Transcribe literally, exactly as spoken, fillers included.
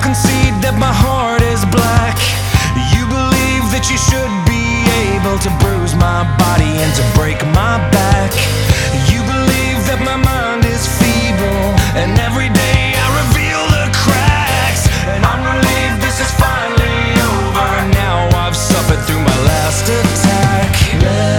concede that my heart is black. You believe that you should be able to bruise my body and to break my back. You believe that my mind is feeble, and every day I reveal the cracks. And I'm relieved this is finally over. Now I've suffered through my last attack.